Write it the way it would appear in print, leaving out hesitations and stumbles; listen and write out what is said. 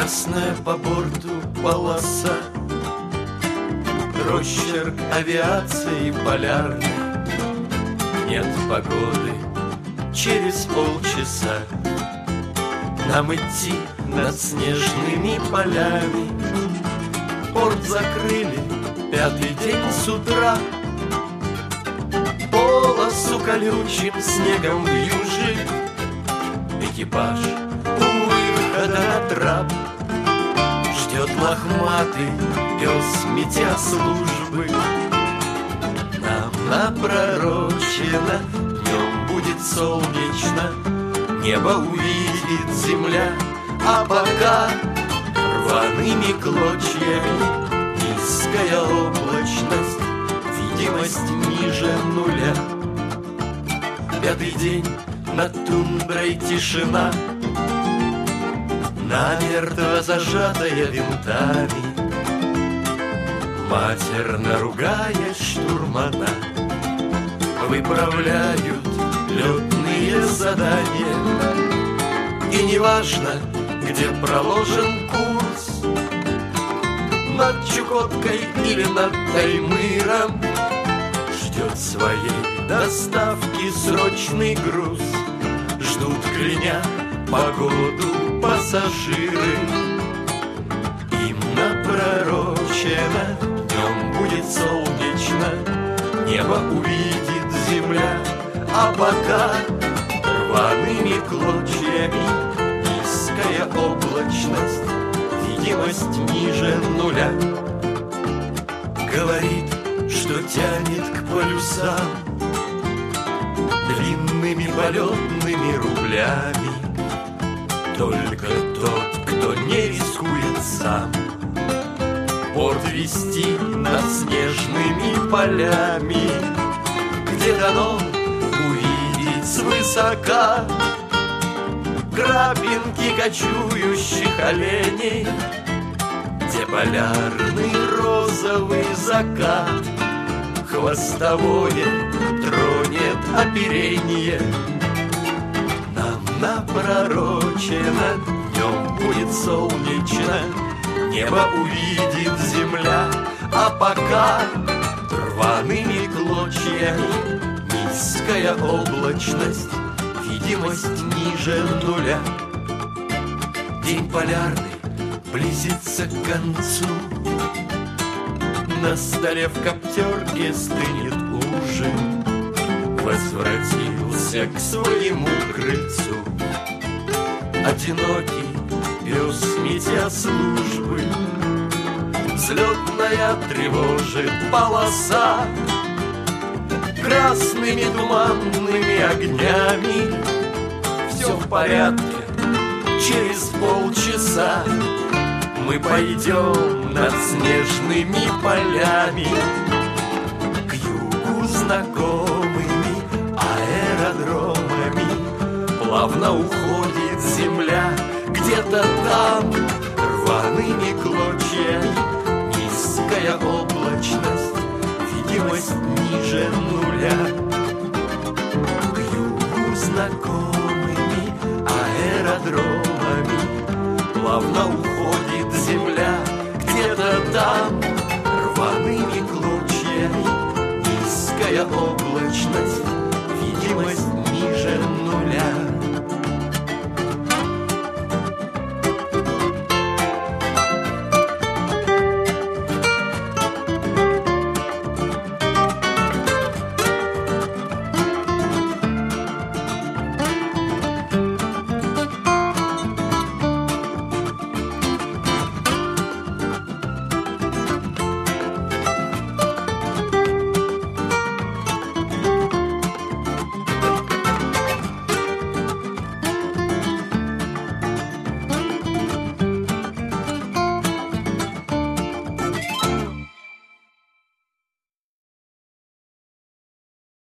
Красная по борту полоса, росчерк авиации полярной. Нет погоды через полчаса, нам идти над снежными полями. Порт закрыли 5-й день с утра, полосу колючим снегом вьюжит. Экипаж у выхода на трап ждет лохматый пес метеослужбы. Нам напророчено, днем будет солнечно, небо увидит земля. А пока рваными клочьями низкая облачность, видимость ниже нуля. 5-й день над тундрой тишина, намертво зажатая винтами. Матерно ругая штурмана, выправляют летные задания. И неважно, где проложен курс, над Чукоткой или над Таймыром, ждет своей доставки срочный груз. Ждут, кляня погоду, пассажиры. Им напророчено, днем будет солнечно, небо увидит земля. А пока рваными клочьями низкая облачность, видимость ниже нуля. Говорит, что тянет к полюсам длинными полетными рублями только тот, кто не рискует сам порт вести над снежными полями, где дано увидеть свысока крапинки кочующих оленей, где полярный розовый закат хвостовое тронет оперение. Нам напророчено, днем будет солнечно, небо увидит земля. А пока рваными клочьями низкая облачность, видимость ниже нуля. День полярный близится к концу, на столе в коптерке стынет ужин. Возвратился к своему крыльцу одинокий пес метеослужбы. Взлетная тревожит полоса красными туманными огнями. Все в порядке, через полчаса мы пойдем над снежными полями к югу знакомыми аэродромами. Плавно уходит земля, где-то там рваными клочьями низкая облачность, видимость ниже нуля. К югу знакомыми аэродромами плавно уходит